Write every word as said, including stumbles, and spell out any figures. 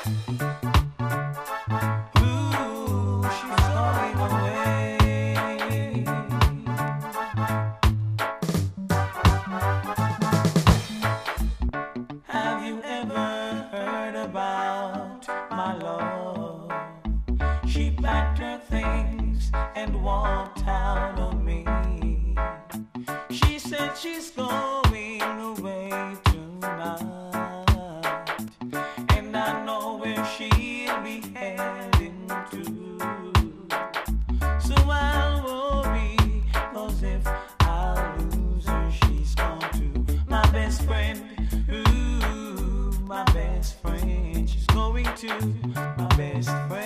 Ooh, she's going away. Have you ever heard about my love? She packed her things and walked out on me. She said she's going away tonight, and I know where she'll be heading to. So I'll worry, 'cause if I lose her, she's gone to my best friend. Ooh, my best friend. She's going to my best friend.